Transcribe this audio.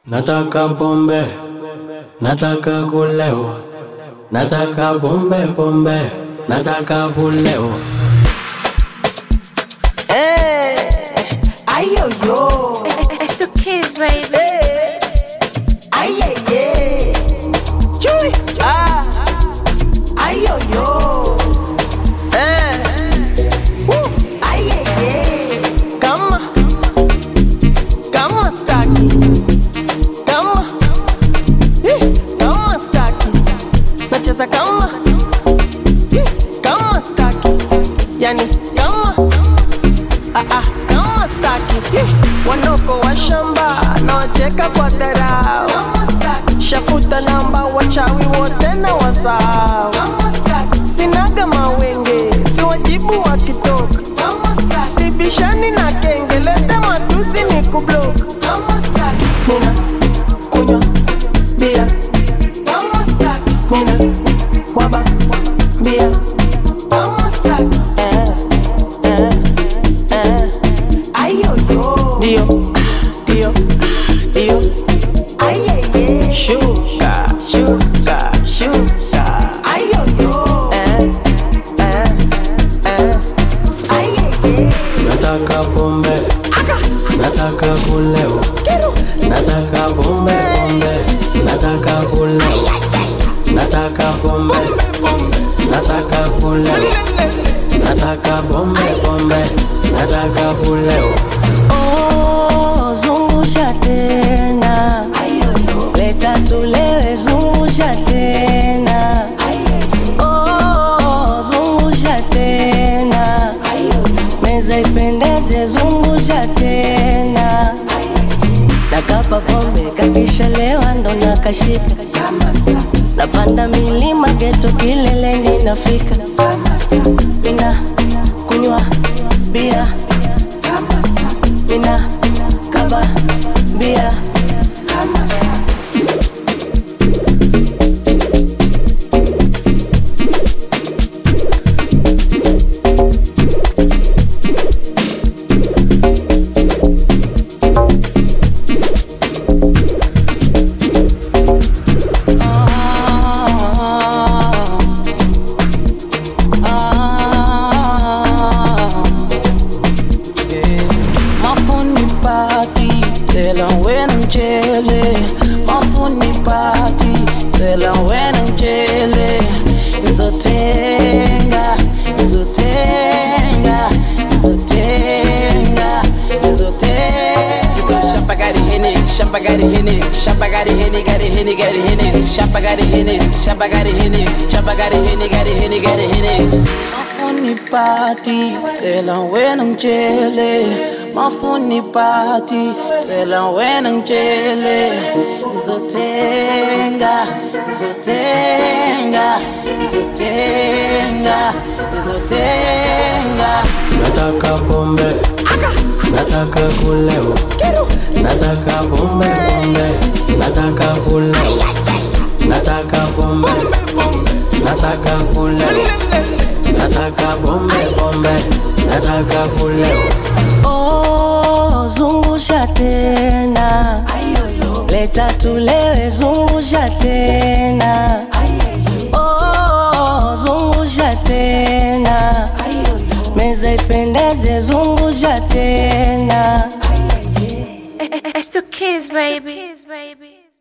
Nataka pombe, nataka kulewa, nataka pombe pombe, nataka kulewa. Hey, ayo yo, It's the kids, baby. ay ay ay, chui, ayo yo, ay ay ay, kama staki, kama staki, nacheza kama staki, yani kama staki, wanoko wa shamba na wacheka kwa dharau, shafuta namba wachawi wote na wasahau, sinaga mawenge si wajibu wakitoka, sibishani na kenge leta matusi ni kublock, nina kunywa bia, nina waba bia, Dio, sugar, sugar, sugar, Nataka pombe, nataka kulewa, nataka pombe pombe, nataka kulewa, nataka pombe, nataka kulewa, nataka pombe pombe, nataka kulewa. Oh, zungusha tena, leta tulewe, zungusha tena. Oh, zungusha tena, meza ipendeze, zungusha tena. Nakapa pombe kakisha lewa ndo nakashika, napanda milima geto kileleni nafika, mina kunywa bia, mina kaba bia. Mafuni party, tela wena mchele. Izotenga, izotenga, izotenga, izotenga. Shapagari hene, shapagari hene, shapagari hene, gari hene, gari hene, shapagari hene, shapagari hene, shapagari hene, gari hene, gari hene. Mafuni party, tela wena mchele. Mafuni party, tela wena mchele. Izotenga, izotenga, izotenga, izotenga. Nataka pombe, nataka kulewa, nataka pombe pombe, nataka kulewa, nataka pombe, nataka kulewa, nataka pombe pombe, nataka kulewa. Oh, zungusha tena, leta tulewe, zungusha tena. Oh, zungusha tena, meza ipendeze, zungusha tena. It's the kids, baby.